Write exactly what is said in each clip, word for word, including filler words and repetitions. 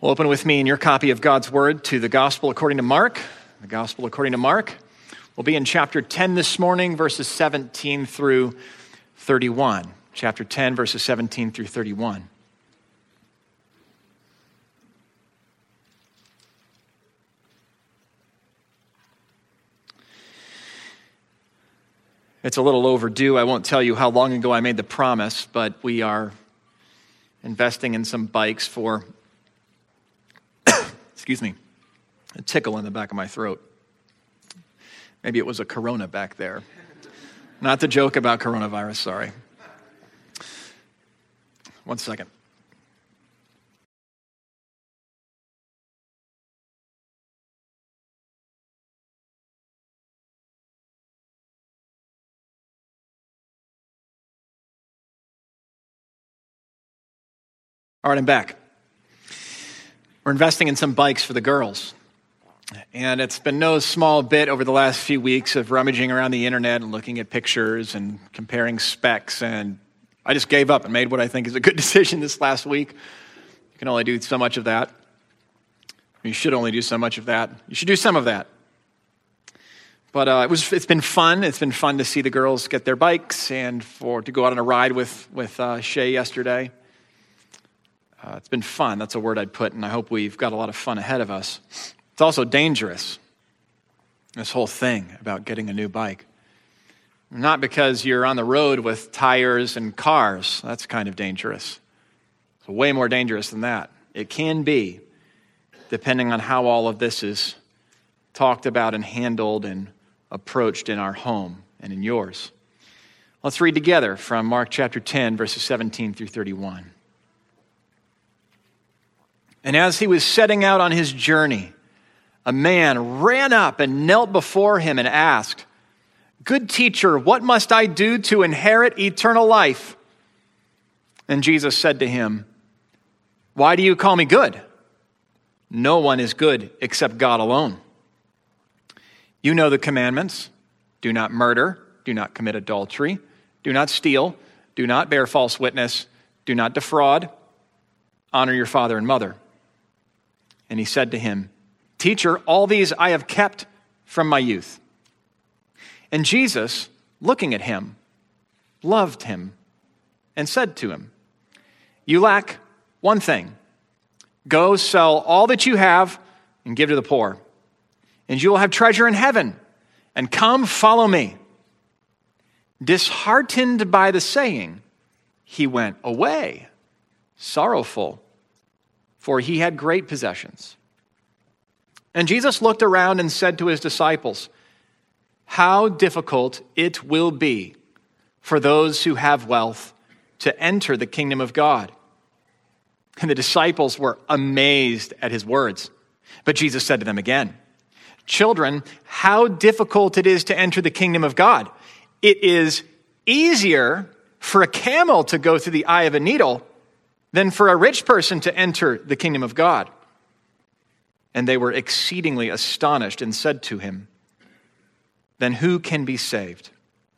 Well, open with me in your copy of God's Word to the Gospel according to Mark. The Gospel according to Mark. We'll be in chapter ten this morning, verses seventeen through thirty-one. Chapter ten, verses seventeen through thirty-one. It's a little overdue. I won't tell you how long ago I made the promise, but we are investing in some bikes for, excuse me, a tickle in the back of my throat. Maybe it was a corona back there. Not the joke about coronavirus, sorry. One second. All right, I'm back. We're investing in some bikes for the girls. And it's been no small bit over the last few weeks of rummaging around the internet and looking at pictures and comparing specs. And I just gave up and made what I think is a good decision this last week. You can only do so much of that. You should only do so much of that. You should do some of that. But uh, it was, it's been fun. It's been fun to see the girls get their bikes and for to go out on a ride with, with uh, Shay yesterday. Uh, it's been fun. That's a word I'd put, and I hope we've got a lot of fun ahead of us. It's also dangerous, this whole thing about getting a new bike. Not because you're on the road with tires and cars. That's kind of dangerous. It's way more dangerous than that. It can be, depending on how all of this is talked about and handled and approached in our home and in yours. Let's read together from Mark chapter ten, verses seventeen through thirty-one. And as he was setting out on his journey, a man ran up and knelt before him and asked, "Good teacher, what must I do to inherit eternal life?" And Jesus said to him, "Why do you call me good? No one is good except God alone. You know the commandments. Do not murder. Do not commit adultery. Do not steal. Do not bear false witness. Do not defraud. Honor your father and mother." And he said to him, "Teacher, all these I have kept from my youth." And Jesus, looking at him, loved him and said to him, "You lack one thing. Go sell all that you have and give to the poor, and you will have treasure in heaven. And come, follow me." Disheartened by the saying, he went away, sorrowful, for he had great possessions. And Jesus looked around and said to his disciples, "How difficult it will be for those who have wealth to enter the kingdom of God." And the disciples were amazed at his words. But Jesus said to them again, "Children, how difficult it is to enter the kingdom of God. It is easier for a camel to go through the eye of a needle than for a rich person to enter the kingdom of God." And they were exceedingly astonished and said to him, "Then who can be saved?"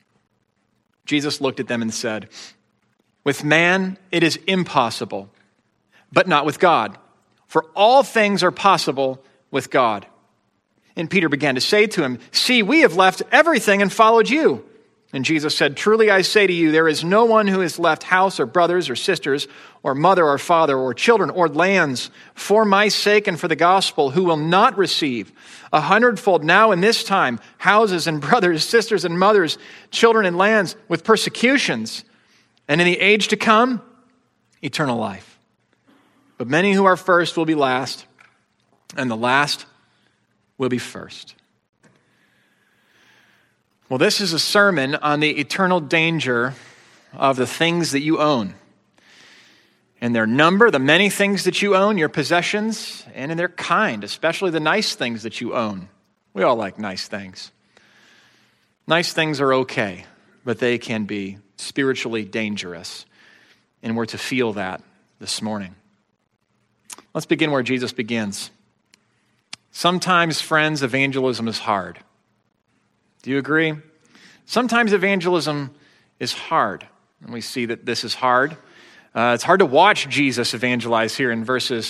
Jesus looked at them and said, "With man it is impossible, but not with God. For all things are possible with God." And Peter began to say to him, "See, we have left everything and followed you." And Jesus said, "Truly I say to you, there is no one who has left house or brothers or sisters or mother or father or children or lands for my sake and for the gospel who will not receive a hundredfold now in this time houses and brothers, sisters and mothers, children and lands with persecutions, and in the age to come, eternal life. But many who are first will be last, and the last will be first." Well, this is a sermon on the eternal danger of the things that you own. In their number, the many things that you own, your possessions, and in their kind, especially the nice things that you own. We all like nice things. Nice things are okay, but they can be spiritually dangerous. And we're to feel that this morning. Let's begin where Jesus begins. Sometimes, friends, evangelism is hard. Do you agree? Sometimes evangelism is hard. And we see that this is hard. Uh, it's hard to watch Jesus evangelize here in verses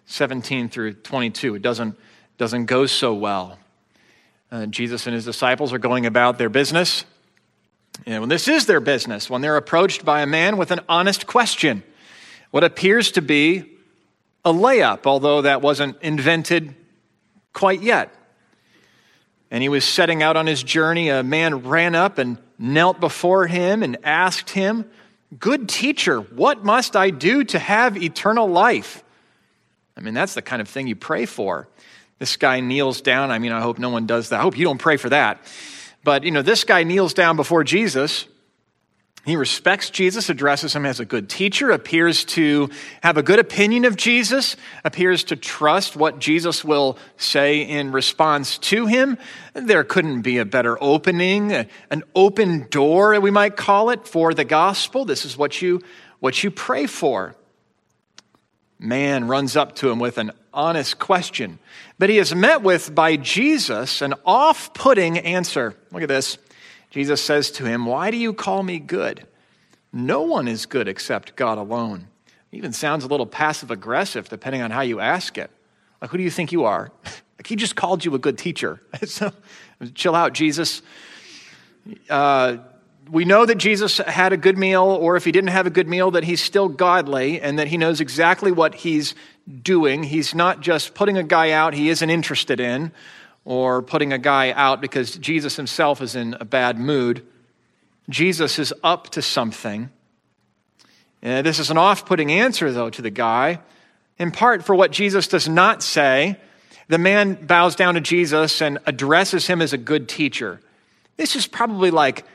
seventeen through twenty-two. It doesn't, doesn't go so well. Uh, Jesus and his disciples are going about their business. And when this is their business, when they're approached by a man with an honest question, what appears to be a layup, although that wasn't invented quite yet. And he was setting out on his journey. A man ran up and knelt before him and asked him, "Good teacher, what must I do to have eternal life?" I mean, that's the kind of thing you pray for. This guy kneels down. I mean, I hope no one does that. I hope you don't pray for that. But, you know, this guy kneels down before Jesus. He respects Jesus, addresses him as a good teacher, appears to have a good opinion of Jesus, appears to trust what Jesus will say in response to him. There couldn't be a better opening, an open door, we might call it, for the gospel. This is what you, what you pray for. Man runs up to him with an honest question, but he is met with by Jesus an off-putting answer. Look at this. Jesus says to him, "Why do you call me good? No one is good except God alone." It even sounds a little passive-aggressive depending on how you ask it. Like, who do you think you are? Like, he just called you a good teacher. So, chill out, Jesus. Uh, we know that Jesus had a good meal, or if he didn't have a good meal, that he's still godly and that he knows exactly what he's doing. He's not just putting a guy out he isn't interested in, or putting a guy out because Jesus himself is in a bad mood. Jesus is up to something. Uh, this is an off-putting answer, though, to the guy, in part for what Jesus does not say. The man bows down to Jesus and addresses him as a good teacher. This is probably like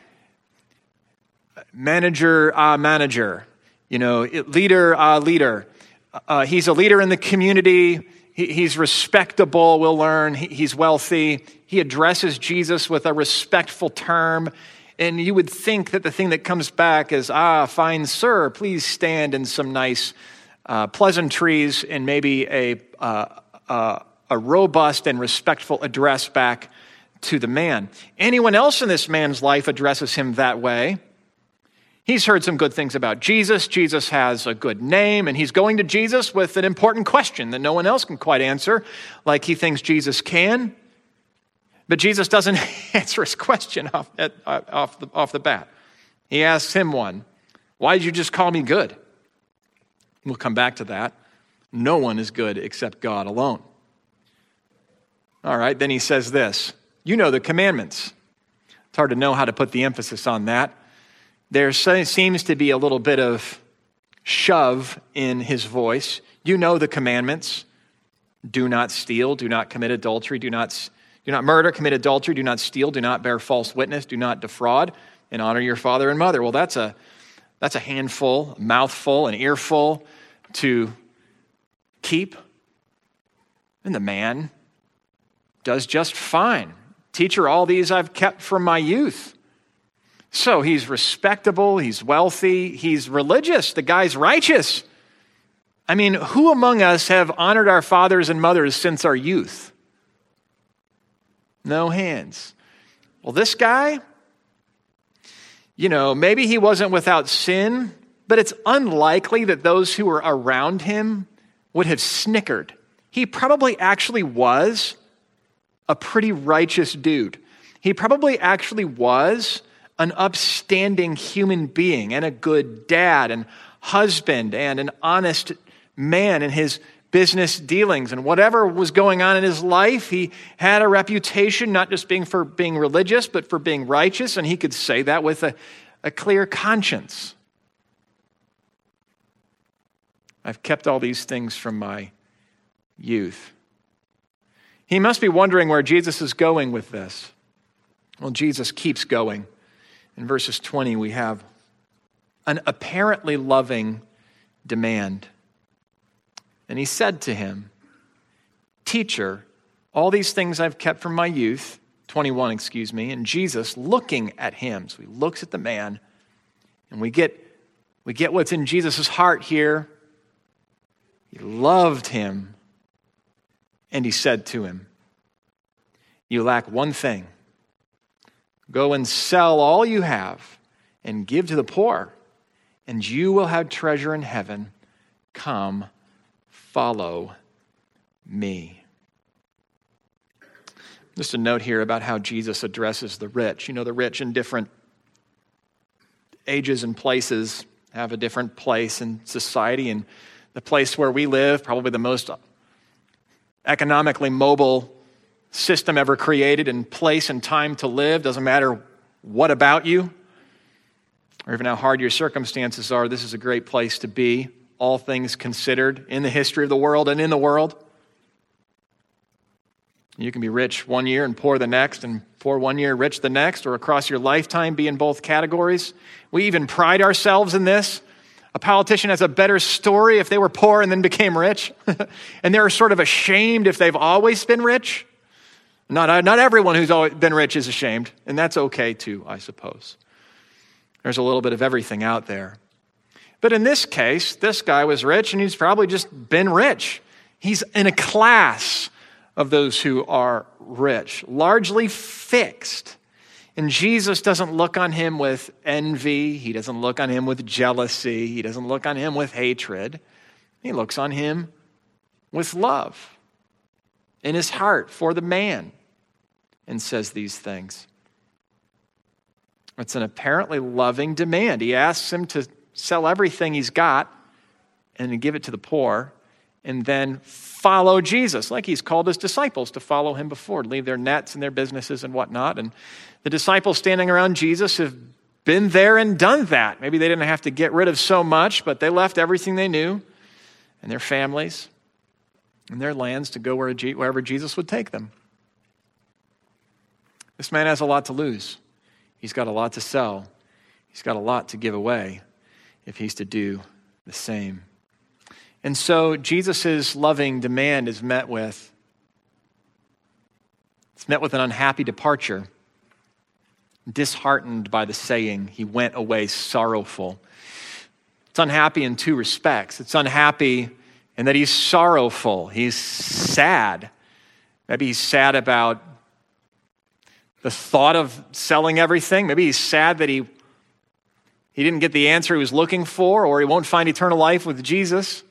manager, uh, manager, you know, leader, uh, leader. Uh, he's a leader in the community. He, he's respectable, we'll learn. He, he's wealthy. He addresses Jesus with a respectful term. And you would think that the thing that comes back is, "Ah, fine sir, please stand," in some nice uh, pleasantries and maybe a, uh, uh, a robust and respectful address back to the man. Anyone else in this man's life addresses him that way. He's heard some good things about Jesus. Jesus has a good name, and he's going to Jesus with an important question that no one else can quite answer, like he thinks Jesus can. But Jesus doesn't answer his question off, at, off, the, off the bat. He asks him one. "Why did you just call me good?" We'll come back to that. No one is good except God alone. All right, then he says this. You know the commandments. It's hard to know how to put the emphasis on that. There seems to be a little bit of shove in his voice. You know the commandments. Do not steal. Do not commit adultery. Do not, do not murder. Commit adultery. Do not steal. Do not bear false witness. Do not defraud. And honor your father and mother. Well, that's a that's a handful, a mouthful, an earful to keep. And the man does just fine. "Teacher, all these I've kept from my youth." So he's respectable, he's wealthy, he's religious, the guy's righteous. I mean, who among us have honored our fathers and mothers since our youth? No hands. Well, this guy, you know, maybe he wasn't without sin, but it's unlikely that those who were around him would have snickered. He probably actually was a pretty righteous dude. He probably actually was an upstanding human being and a good dad and husband and an honest man in his business dealings. And whatever was going on in his life, he had a reputation, not just being for being religious, but for being righteous. And he could say that with a, a clear conscience. I've kept all these things from my youth. He must be wondering where Jesus is going with this. Well, Jesus keeps going. In verses twenty, we have an apparently loving demand. And he said to him, "Teacher, all these things I've kept from my youth," twenty-one, excuse me, and Jesus looking at him. So he looks at the man, and we get, we get what's in Jesus' heart here. He loved him, and he said to him, "You lack one thing. Go and sell all you have and give to the poor, and you will have treasure in heaven. Come, follow me. Just a note here about how Jesus addresses the rich. You know, the rich in different ages and places have a different place in society, and the place where we live, probably the most economically mobile system ever created, and place and time to live. Doesn't matter what about you, or even how hard your circumstances are, this is a great place to be, all things considered, in the history of the world and in the world. You can be rich one year and poor the next, and poor one year, rich the next, or across your lifetime be in both categories. We even pride ourselves in this. A politician has a better story if they were poor and then became rich, and they're sort of ashamed if they've always been rich. Not, not everyone who's always been rich is ashamed, and that's okay too, I suppose. There's a little bit of everything out there. But in this case, this guy was rich, and he's probably just been rich. He's in a class of those who are rich, largely fixed. And Jesus doesn't look on him with envy. He doesn't look on him with jealousy. He doesn't look on him with hatred. He looks on him with love in his heart for the man and says these things. It's an apparently loving demand. He asks him to sell everything he's got and to give it to the poor, and then follow Jesus, like he's called his disciples to follow him before, to leave their nets and their businesses and whatnot. And the disciples standing around Jesus have been there and done that. Maybe they didn't have to get rid of so much, but they left everything they knew and their families and their lands to go wherever Jesus would take them. This man has a lot to lose. He's got a lot to sell. He's got a lot to give away if he's to do the same. And so Jesus' loving demand is met with, it's met with an unhappy departure, disheartened by the saying, he went away sorrowful. It's unhappy in two respects. It's unhappy in that he's sorrowful. He's sad. Maybe he's sad about the thought of selling everything. Maybe he's sad that he, he didn't get the answer he was looking for, or he won't find eternal life with Jesus.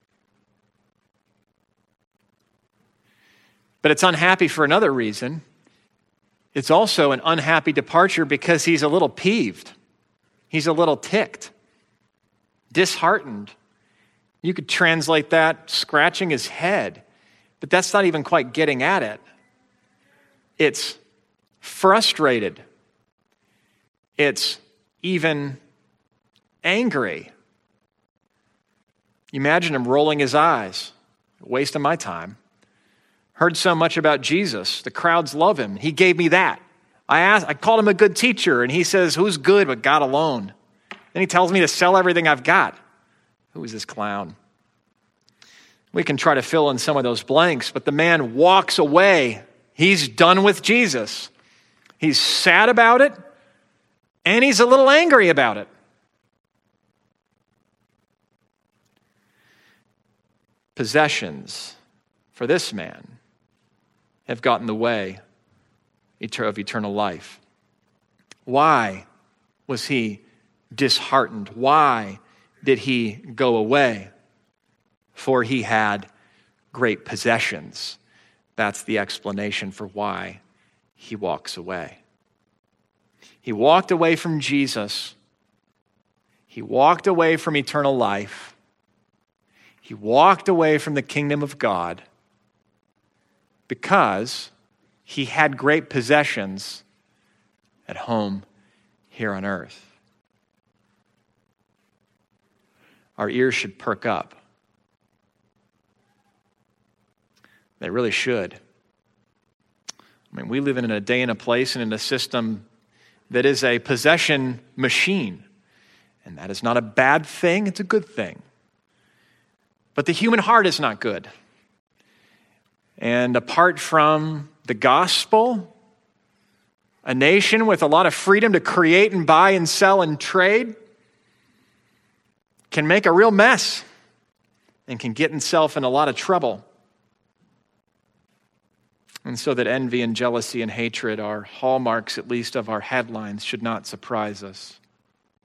But it's unhappy for another reason. It's also an unhappy departure because he's a little peeved. He's a little ticked, disheartened. You could translate that scratching his head, but that's not even quite getting at it. It's frustrated. It's even angry. You imagine him rolling his eyes, wasting my time. Heard so much about Jesus. The crowds love him. He gave me that. I asked, I called him a good teacher, and he says, who's good but God alone? Then he tells me to sell everything I've got. Who is this clown? We can try to fill in some of those blanks, but the man walks away. He's done with Jesus. He's sad about it, and he's a little angry about it. Possessions for this man have gotten in the way of eternal life. Why was he disheartened? Why did he go away? For he had great possessions. That's the explanation for why he walks away. He walked away from Jesus. He walked away from eternal life. He walked away from the kingdom of God because he had great possessions at home here on earth. Our ears should perk up. They really should. I mean, we live in a day and a place and in a system that is a possession machine. And that is not a bad thing, it's a good thing. But the human heart is not good. And apart from the gospel, a nation with a lot of freedom to create and buy and sell and trade can make a real mess and can get itself in a lot of trouble. And so that envy and jealousy and hatred are hallmarks, at least, of our headlines, should not surprise us.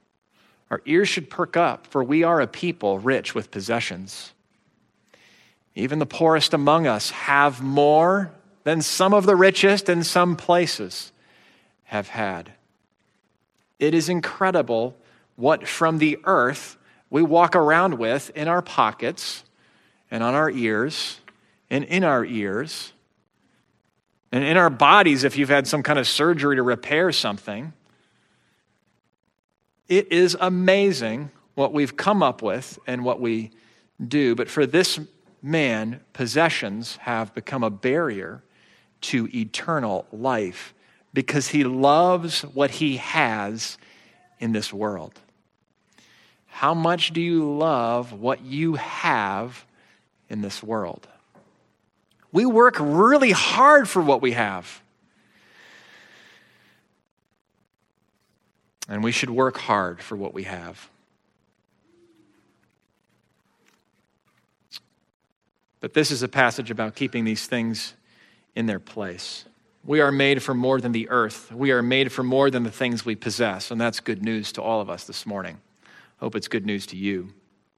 Our ears should perk up, for we are a people rich with possessions. even the poorest among us, have more than some of the richest in some places have had. It is incredible what from the earth we walk around with in our pockets and on our ears and in our ears and in our bodies if you've had some kind of surgery to repair something. It is amazing what we've come up with and what we do. But for this man, possessions have become a barrier to eternal life because he loves what he has in this world. How much do you love what you have in this world? We work really hard for what we have. And we should work hard for what we have. But this is a passage about keeping these things in their place. We are made for more than the earth. We are made for more than the things we possess. And that's good news to all of us this morning. Hope it's good news to you.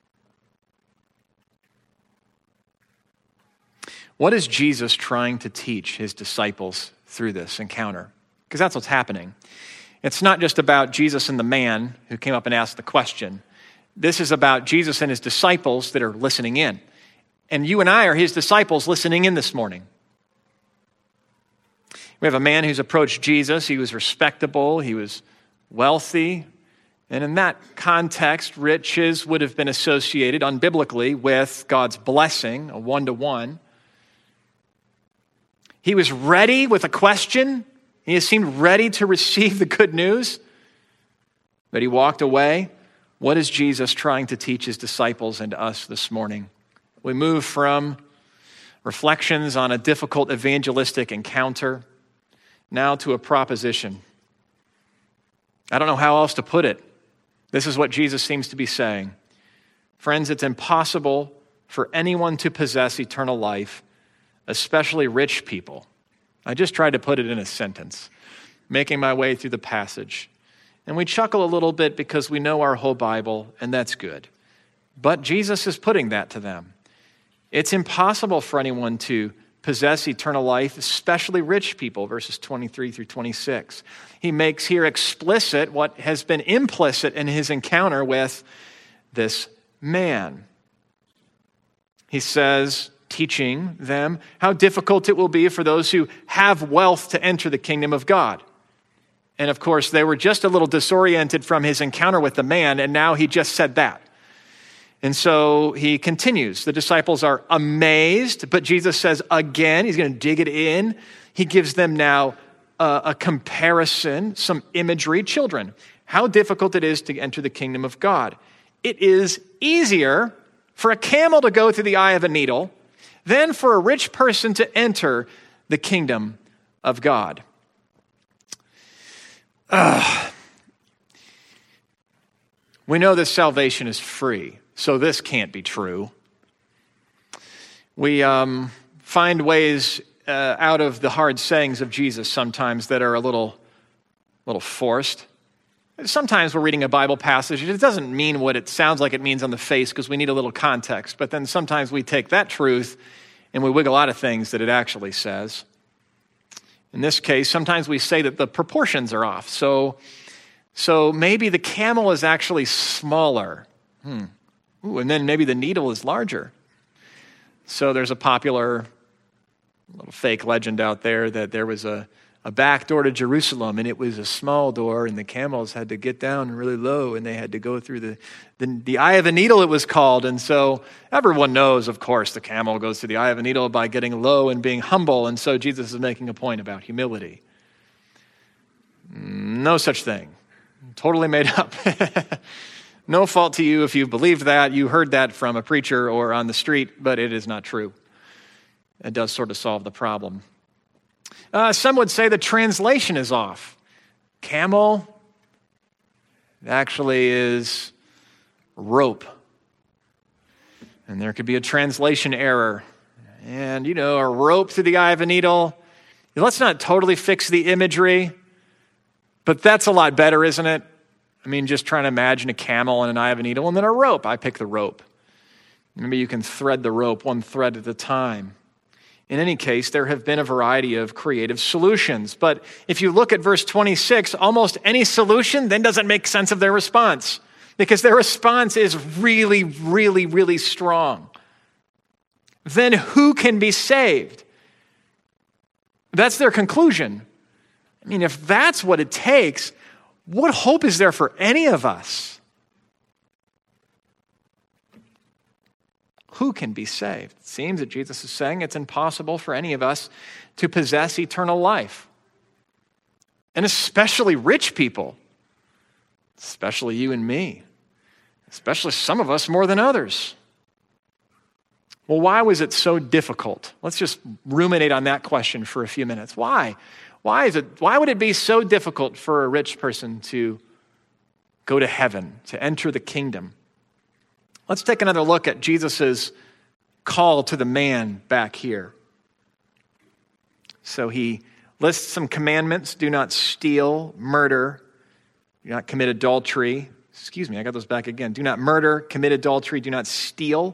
What is Jesus trying to teach his disciples through this encounter? Because that's what's happening. It's not just about Jesus and the man who came up and asked the question. This is about Jesus and his disciples that are listening in. And you and I are his disciples listening in this morning. We have a man who's approached Jesus. He was respectable. He was wealthy. And in that context, riches would have been associated unbiblically with God's blessing, a one-to-one. He was ready with a question. He seemed ready to receive the good news, but he walked away. What is Jesus trying to teach his disciples and us this morning? We move from reflections on a difficult evangelistic encounter now to a proposition. I don't know how else to put it. This is what Jesus seems to be saying. Friends, it's impossible for anyone to possess eternal life, especially rich people. I just tried to put it in a sentence, making my way through the passage. And we chuckle a little bit because we know our whole Bible, and that's good. But Jesus is putting that to them. It's impossible for anyone to possess eternal life, especially rich people, verses twenty-three through twenty-six. He makes here explicit what has been implicit in his encounter with this man. He says, teaching them how difficult it will be for those who have wealth to enter the kingdom of God. And of course, they were just a little disoriented from his encounter with the man, and now he just said that. And so he continues. The disciples are amazed, but Jesus says again, he's going to dig it in. He gives them now a, a comparison, some imagery. Children, how difficult it is to enter the kingdom of God. It is easier for a camel to go through the eye of a needle than for a rich person to enter the kingdom of God. Ugh. We know that salvation is free, so this can't be true. We um, find ways uh, out of the hard sayings of Jesus sometimes that are a little, little forced. Sometimes we're reading a Bible passage, and it doesn't mean what it sounds like it means on the face because we need a little context. But then sometimes we take that truth and we wiggle out of things that it actually says. In this case, sometimes we say that the proportions are off. So, so maybe the camel is actually smaller. Hmm. Ooh, and then maybe the needle is larger. So there's a popular little fake legend out there that there was a a back door to Jerusalem, and it was a small door, and the camels had to get down really low, and they had to go through the, the, the eye of a needle, it was called. And so everyone knows, of course, the camel goes through the eye of a needle by getting low and being humble, and so Jesus is making a point about humility. No such thing. Totally made up. No fault to you if you believed that, you heard that from a preacher or on the street, but it is not true. It does sort of solve the problem. Uh, some would say the translation is off. Camel actually is rope. And there could be a translation error. And, you know, a rope through the eye of a needle. Let's not totally fix the imagery, but that's a lot better, isn't it? I mean, just trying to imagine a camel and an eye of a needle and then a rope. I pick the rope. Maybe you can thread the rope one thread at a time. In any case, there have been a variety of creative solutions. But if you look at verse twenty-six, almost any solution then doesn't make sense of their response, because their response is really, really, really strong. Then who can be saved? That's their conclusion. I mean, if that's what it takes, what hope is there for any of us? Who can be saved? It seems that Jesus is saying it's impossible for any of us to possess eternal life. And especially rich people, especially you and me, especially some of us more than others. Well, why was it so difficult? Let's just ruminate on that question for a few minutes. Why? Why is it? Why would it be so difficult for a rich person to go to heaven, to enter the kingdom? Let's take another look at Jesus' call to the man back here. So he lists some commandments: do not steal, murder, do not commit adultery. Excuse me, I got those back again. Do not murder, commit adultery, do not steal.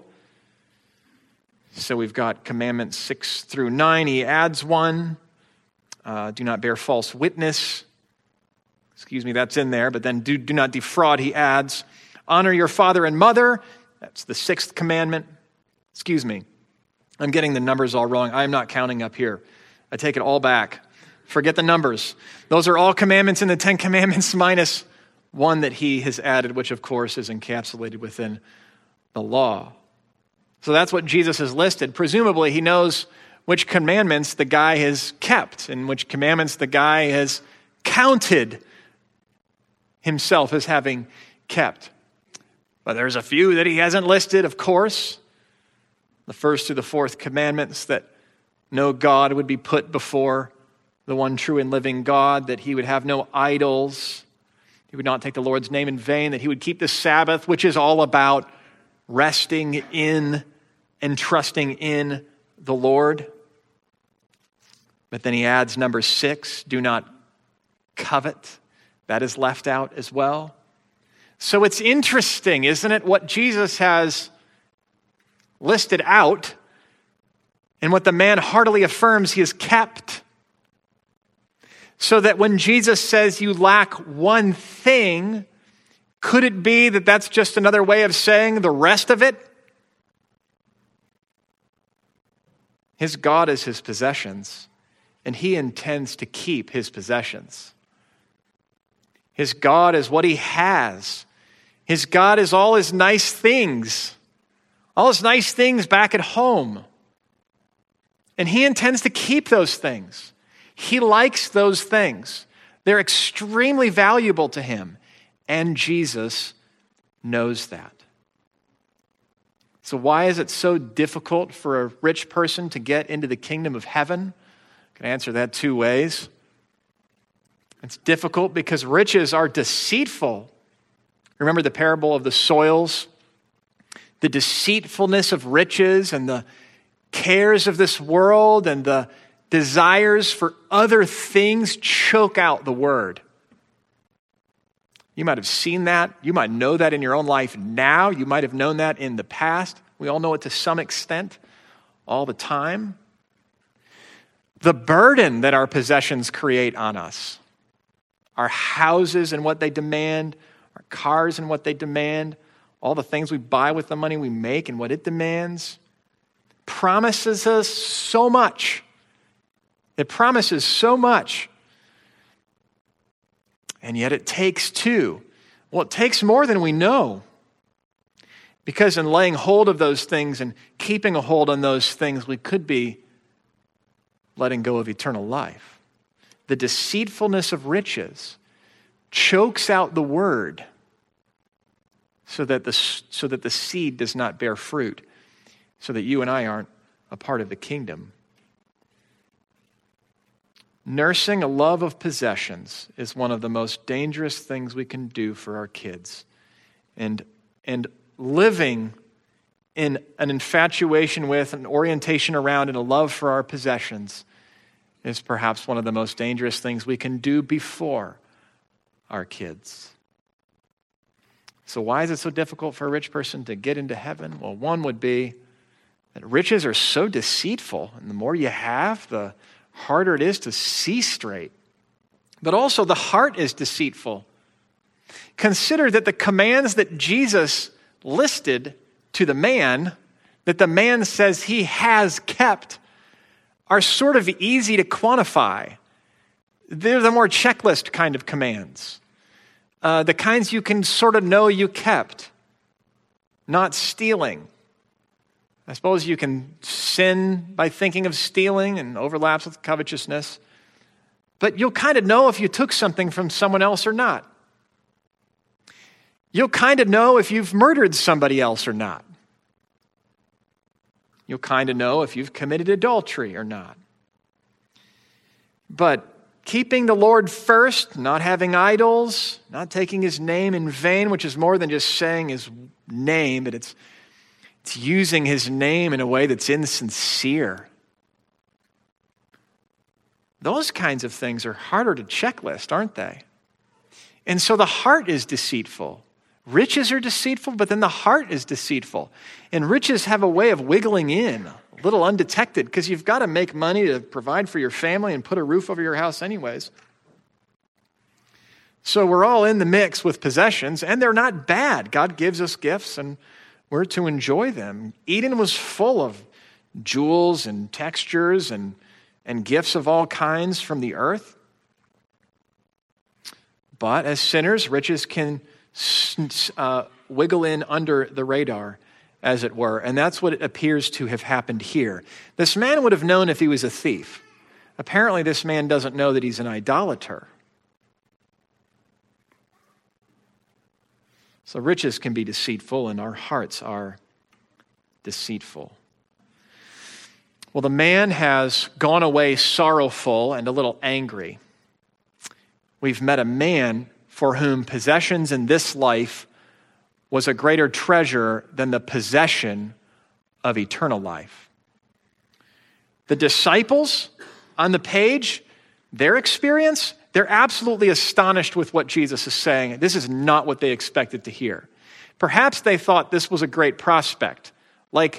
So we've got commandments six through nine. He adds one. Uh, do not bear false witness. Excuse me, that's in there. But then do, do not defraud, he adds. Honor your father and mother. That's the sixth commandment. Excuse me. I'm getting the numbers all wrong. I'm not counting up here. I take it all back. Forget the numbers. Those are all commandments in the Ten Commandments minus one that he has added, which of course is encapsulated within the law. So that's what Jesus has listed. Presumably he knows which commandments the guy has kept and which commandments the guy has counted himself as having kept. But there's a few that he hasn't listed, of course. The first to the fourth commandments, that no God would be put before the one true and living God, that he would have no idols, he would not take the Lord's name in vain, that he would keep the Sabbath, which is all about resting in and trusting in the Lord. But then he adds number six, do not covet. That is left out as well. So it's interesting, isn't it, what Jesus has listed out and what the man heartily affirms he has kept. So that when Jesus says you lack one thing, could it be that that's just another way of saying the rest of it? His God is his possessions, and he intends to keep his possessions. His God is what he has. His God is all his nice things, all his nice things back at home. And he intends to keep those things. He likes those things. They're extremely valuable to him. And Jesus knows that. So why is it so difficult for a rich person to get into the kingdom of heaven? I can answer that two ways. It's difficult because riches are deceitful. Remember the parable of the soils? The deceitfulness of riches and the cares of this world and the desires for other things choke out the word. You might have seen that. You might know that in your own life now. You might have known that in the past. We all know it to some extent, all the time. The burden that our possessions create on us, our houses and what they demand, our cars and what they demand, all the things we buy with the money we make and what it demands, promises us so much. It promises so much. And yet it takes two. Well, it takes more than we know. Because in laying hold of those things and keeping a hold on those things, we could be letting go of eternal life. The deceitfulness of riches chokes out the word so that the, so that the seed does not bear fruit, so that you and I aren't a part of the kingdom. Nursing a love of possessions is one of the most dangerous things we can do for our kids. And, and living in an infatuation with, an orientation around, and a love for our possessions is perhaps one of the most dangerous things we can do before our kids. So why is it so difficult for a rich person to get into heaven? Well, one would be that riches are so deceitful, and the more you have, the harder it is to see straight. But also the heart is deceitful. Consider that the commands that Jesus listed to the man, that the man says he has kept, are sort of easy to quantify. They're the more checklist kind of commands. Uh, the kinds you can sort of know you kept. Not stealing. I suppose you can sin by thinking of stealing and overlaps with covetousness. But you'll kind of know if you took something from someone else or not. You'll kind of know if you've murdered somebody else or not. You'll kind of know if you've committed adultery or not. But keeping the Lord first, not having idols, not taking his name in vain, which is more than just saying his name, but it's, it's using his name in a way that's insincere. Those kinds of things are harder to checklist, aren't they? And so the heart is deceitful. Riches are deceitful, but then the heart is deceitful. And riches have a way of wiggling in, a little undetected, because you've got to make money to provide for your family and put a roof over your house anyways. So we're all in the mix with possessions, and they're not bad. God gives us gifts, and we're to enjoy them. Eden was full of jewels and textures and, and gifts of all kinds from the earth. But as sinners, riches can uh, wiggle in under the radar, as it were. And that's what it appears to have happened here. This man would have known if he was a thief. Apparently, this man doesn't know that he's an idolater. So riches can be deceitful, and our hearts are deceitful. Well, the man has gone away sorrowful and a little angry. We've met a man for whom possessions in this life was a greater treasure than the possession of eternal life. The disciples on the page, their experience, they're absolutely astonished with what Jesus is saying. This is not what they expected to hear. Perhaps they thought this was a great prospect, like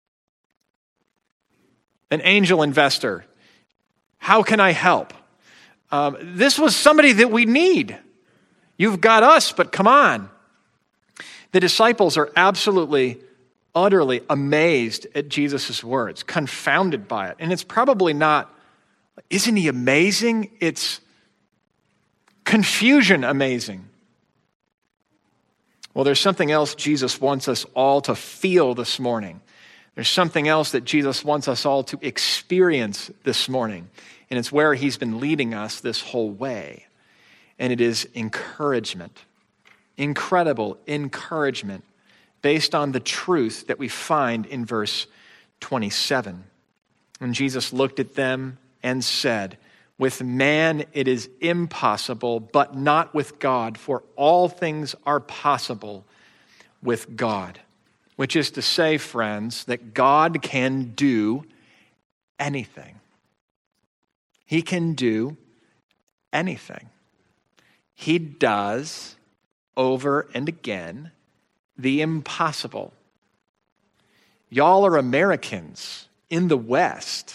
an angel investor. How can I help? Um, this was somebody that we need. You've got us, but come on. The disciples are absolutely, utterly amazed at Jesus' words, confounded by it. And it's probably not, isn't he amazing? It's confusion amazing. Well, there's something else Jesus wants us all to feel this morning. There's something else that Jesus wants us all to experience this morning. And it's where he's been leading us this whole way. And it is encouragement. Incredible encouragement based on the truth that we find in verse twenty-seven. When Jesus looked at them and said, "With man it is impossible, but not with God, for all things are possible with God." Which is to say, friends, that God can do anything. He can do anything. He does, over and again, the impossible. Y'all are Americans in the West,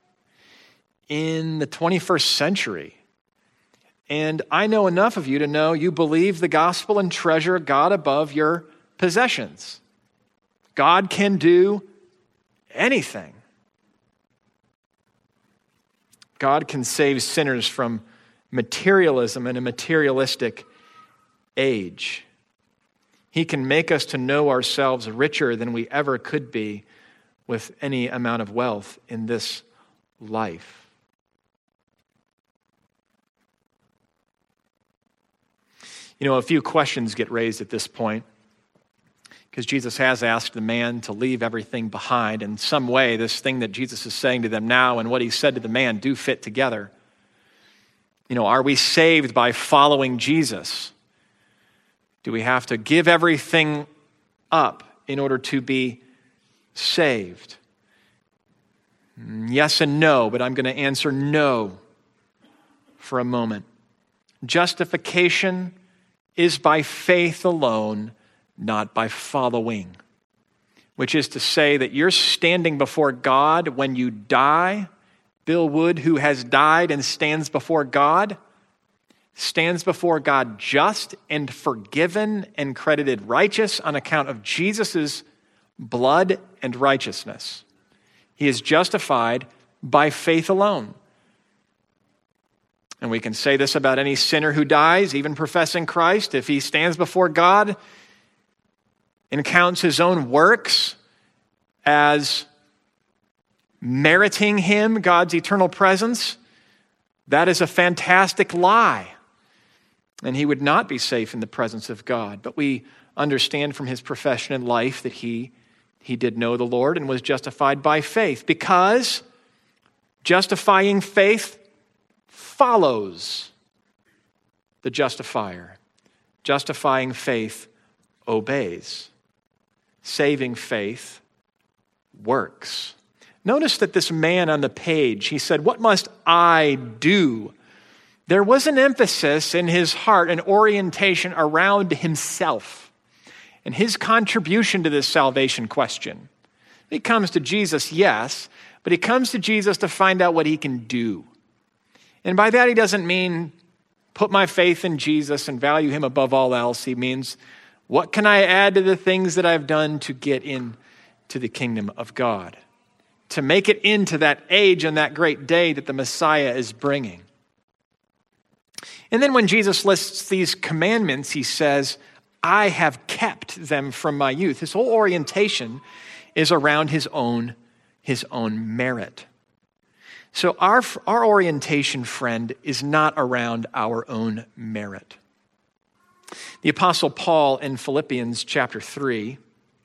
in the twenty-first century. And I know enough of you to know you believe the gospel and treasure God above your possessions. God can do anything. God can save sinners from materialism in a materialistic age. He can make us to know ourselves richer than we ever could be with any amount of wealth in this life. You know, a few questions get raised at this point, because Jesus has asked the man to leave everything behind. In some way, this thing that Jesus is saying to them now and what he said to the man do fit together. You know, are we saved by following Jesus? Do we have to give everything up in order to be saved? Yes and no, but I'm going to answer no for a moment. Justification is by faith alone, not by following. Which is to say that you're standing before God when you die. Bill Wood, who has died and stands before God, stands before God just and forgiven and credited righteous on account of Jesus' blood and righteousness. He is justified by faith alone. And we can say this about any sinner who dies, even professing Christ. If he stands before God and counts his own works as meriting him God's eternal presence, that is a fantastic lie. And he would not be safe in the presence of God. But we understand from his profession in life that he, he did know the Lord and was justified by faith, because justifying faith follows the justifier. Justifying faith obeys. Saving faith works. Notice that this man on the page, he said, "What must I do?" There was an emphasis in his heart, an orientation around himself and his contribution to this salvation question. He comes to Jesus, yes, but he comes to Jesus to find out what he can do. And by that, he doesn't mean put my faith in Jesus and value him above all else. He means, what can I add to the things that I've done to get into the kingdom of God? To make it into that age and that great day that the Messiah is bringing. And then when Jesus lists these commandments, he says, I have kept them from my youth. His whole orientation is around his own, his own merit. So our, our orientation, friend, is not around our own merit. The Apostle Paul in Philippians chapter three,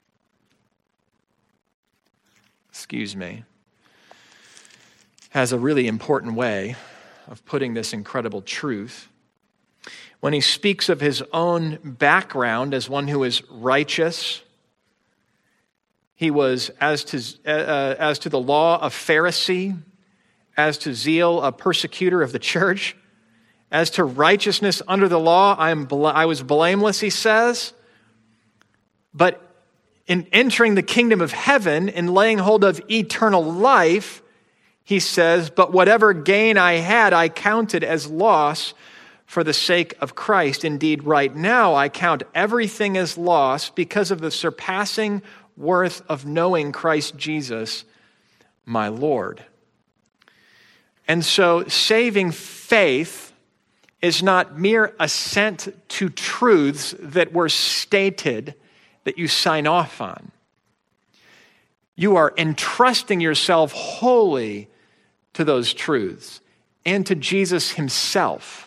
excuse me, has a really important way of putting this incredible truth. When he speaks of his own background as one who is righteous, he was, as to, uh, as to the law, a Pharisee, as to zeal, a persecutor of the church, as to righteousness under the law, I, am bla- I was blameless, he says. But in entering the kingdom of heaven and laying hold of eternal life, he says, but whatever gain I had, I counted as loss for the sake of Christ. Indeed, right now, I count everything as loss because of the surpassing worth of knowing Christ Jesus, my Lord. And so, saving faith is not mere assent to truths that were stated that you sign off on. You are entrusting yourself wholly to those truths and to Jesus himself.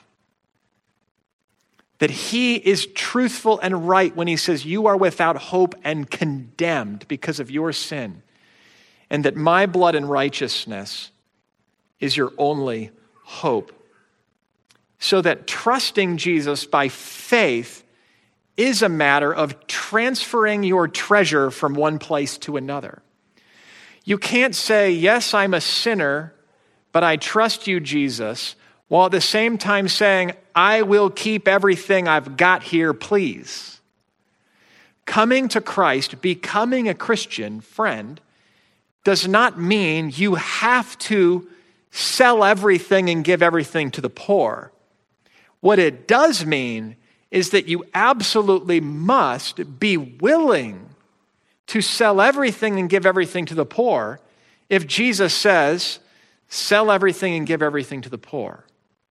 That he is truthful and right when he says you are without hope and condemned because of your sin. And that my blood and righteousness is your only hope. So that trusting Jesus by faith is a matter of transferring your treasure from one place to another. You can't say, yes, I'm a sinner, but I trust you, Jesus, while at the same time saying, I will keep everything I've got here, please. Coming to Christ, becoming a Christian friend, does not mean you have to sell everything and give everything to the poor. What it does mean is that you absolutely must be willing to sell everything and give everything to the poor if Jesus says, sell everything and give everything to the poor.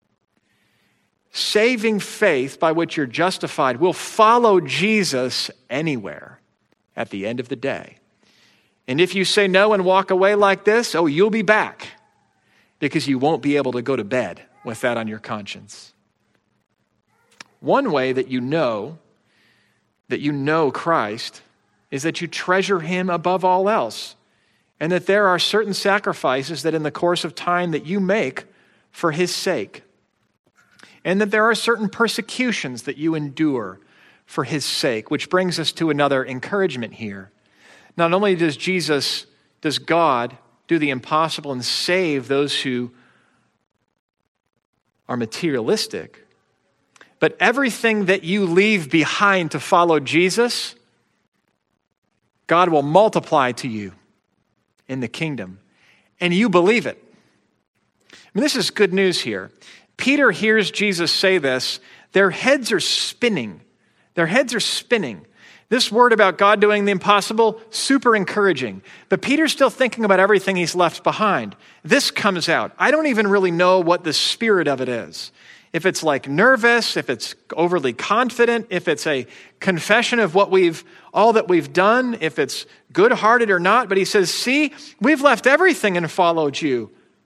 Saving faith by which you're justified will follow Jesus anywhere at the end of the day. And if you say no and walk away like this, oh, you'll be back because you won't be able to go to bed with that on your conscience. One way that you know that you know Christ is that you treasure him above all else, and that there are certain sacrifices that in the course of time that you make for his sake, and that there are certain persecutions that you endure for his sake, which brings us to another encouragement here. Not only does Jesus, does God do the impossible and save those who are materialistic, But everything that you leave behind to follow Jesus, God will multiply to you in the kingdom. And you believe it. I mean, this is good news here. Peter hears Jesus say this. Their heads are spinning. Their heads are spinning. This word about God doing the impossible, super encouraging. But Peter's still thinking about everything he's left behind. This comes out. I don't even really know what the spirit of it is. If it's like nervous, if it's overly confident, if it's a confession of what we've, all that we've done, if it's good-hearted or not. But he says, see, we've left everything and followed you.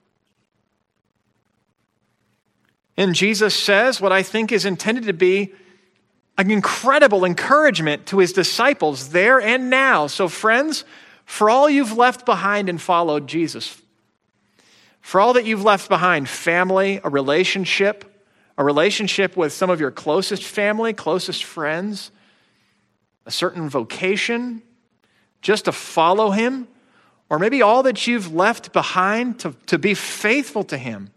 And Jesus says what I think is intended to be an incredible encouragement to his disciples there and now. So friends, for all you've left behind and followed Jesus, for all that you've left behind, family, a relationship, a relationship with some of your closest family, closest friends, a certain vocation, just to follow him, or maybe all that you've left behind to, to be faithful to him.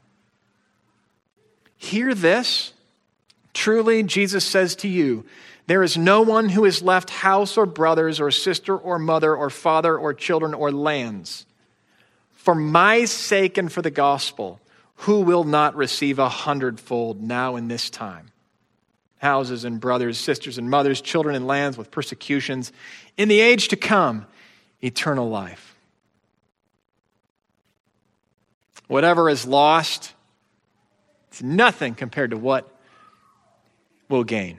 Hear this. Truly, Jesus says to you, there is no one who has left house or brothers or sister or mother or father or children or lands for my sake and for the gospel, who will not receive a hundredfold now in this time? Houses and brothers, sisters and mothers, children and lands with persecutions, in the age to come, eternal life. Whatever is lost, it's nothing compared to what we'll gain.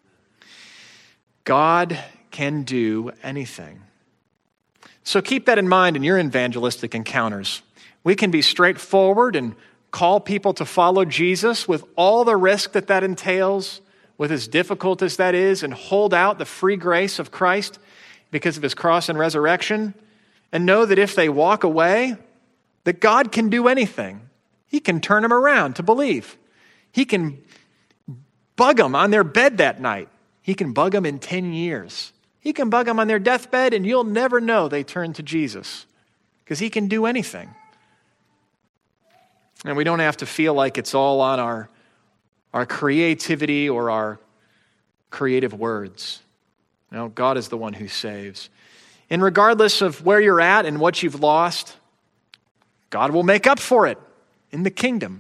God can do anything. So keep that in mind in your evangelistic encounters. We can be straightforward and call people to follow Jesus with all the risk that that entails, with as difficult as that is, and hold out the free grace of Christ because of his cross and resurrection, and know that if they walk away, that God can do anything. He can turn them around to believe. He can bug them on their bed that night. He can bug them in ten years. He can bug them on their deathbed, and you'll never know they turned to Jesus because he can do anything. And we don't have to feel like it's all on our, our creativity or our creative words. No, God is the one who saves. And regardless of where you're at and what you've lost, God will make up for it in the kingdom.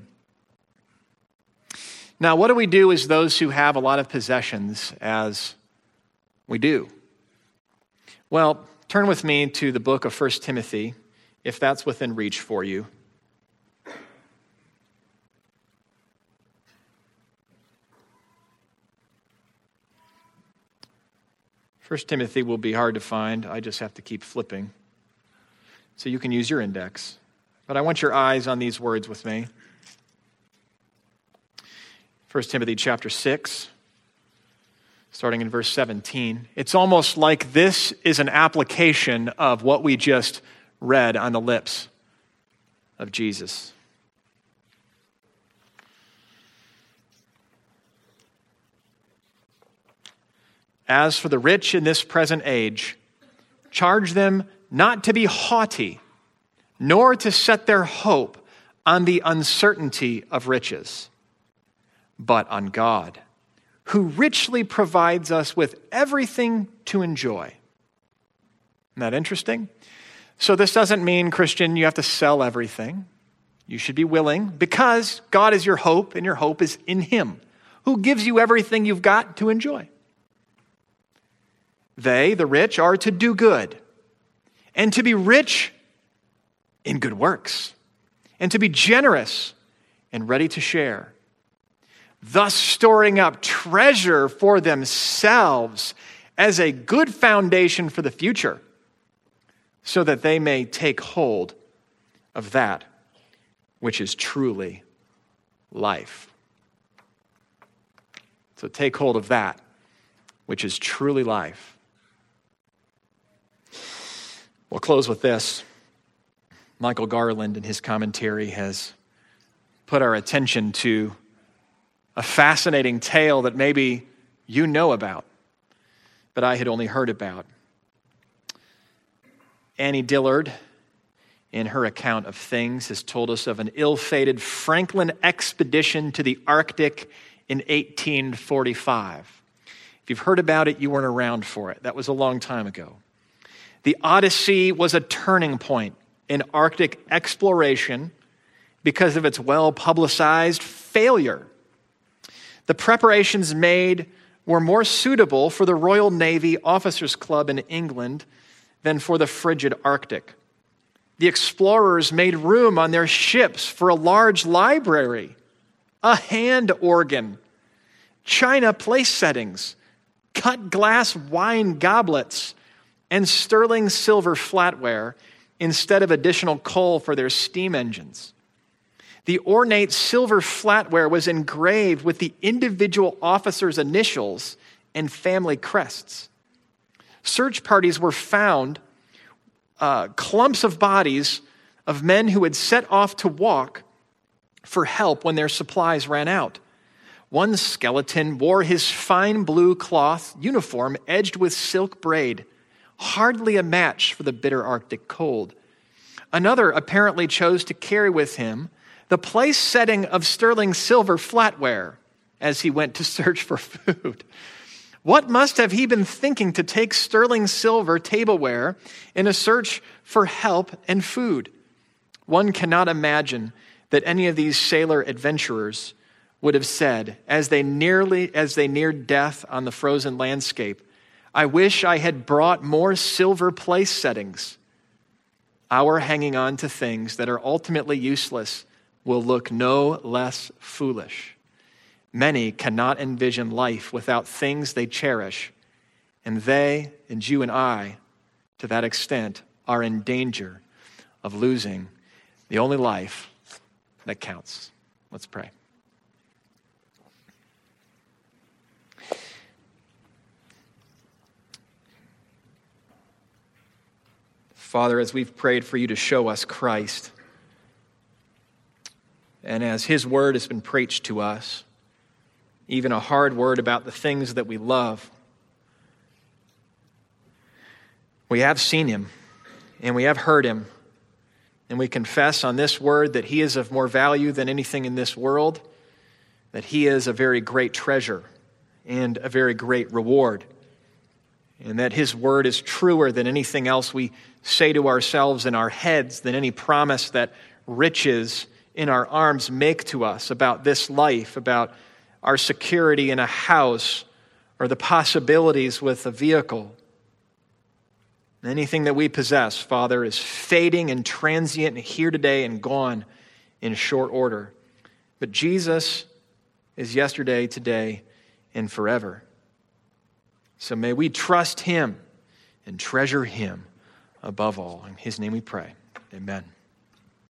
Now, what do we do as those who have a lot of possessions as we do? Well, turn with me to the book of First Timothy, if that's within reach for you. First Timothy will be hard to find. I just have to keep flipping. So you can use your index. But I want your eyes on these words with me. First Timothy chapter six, starting in verse seventeen. It's almost like this is an application of what we just read on the lips of Jesus. As for the rich in this present age, charge them not to be haughty, nor to set their hope on the uncertainty of riches, but on God, who richly provides us with everything to enjoy. Isn't that interesting? So this doesn't mean, Christian, you have to sell everything. You should be willing, because God is your hope, and your hope is in him, who gives you everything you've got to enjoy. They, the rich, are to do good, and to be rich in good works, and to be generous and ready to share, thus storing up treasure for themselves as a good foundation for the future, so that they may take hold of that which is truly life. So take hold of that which is truly life. We'll close with this. Michael Garland, in his commentary, has put our attention to a fascinating tale that maybe you know about, but I had only heard about. Annie Dillard, in her account of things, has told us of an ill-fated Franklin expedition to the Arctic in eighteen forty-five. If you've heard about it, you weren't around for it. That was a long time ago. The Odyssey was a turning point in Arctic exploration because of its well-publicized failure. The preparations made were more suitable for the Royal Navy Officers Club in England than for the frigid Arctic. The explorers made room on their ships for a large library, a hand organ, china place settings, cut glass wine goblets, and sterling silver flatware instead of additional coal for their steam engines. The ornate silver flatware was engraved with the individual officers' initials and family crests. Search parties were found, uh, clumps of bodies of men who had set off to walk for help when their supplies ran out. One skeleton wore his fine blue cloth uniform edged with silk braid, hardly a match for the bitter Arctic cold. Another apparently chose to carry with him the place setting of sterling silver flatware as he went to search for food. What must have he been thinking to take sterling silver tableware in a search for help and food? One cannot imagine that any of these sailor adventurers would have said, as they nearly as they neared death on the frozen landscape, "I wish I had brought more silver place settings." Our hanging on to things that are ultimately useless will look no less foolish. Many cannot envision life without things they cherish, and they, and you and I, to that extent, are in danger of losing the only life that counts. Let's pray. Father, as we've prayed for you to show us Christ, and as his word has been preached to us, even a hard word about the things that we love, we have seen him and we have heard him, and we confess on this word that he is of more value than anything in this world, that he is a very great treasure and a very great reward, and that his word is truer than anything else we say to ourselves in our heads, than any promise that riches in our arms make to us about this life, about our security in a house, or the possibilities with a vehicle. Anything that we possess, Father, is fading and transient and here today and gone in short order. But Jesus is yesterday, today, and forever. So may we trust him and treasure him above all. In his name we pray. Amen.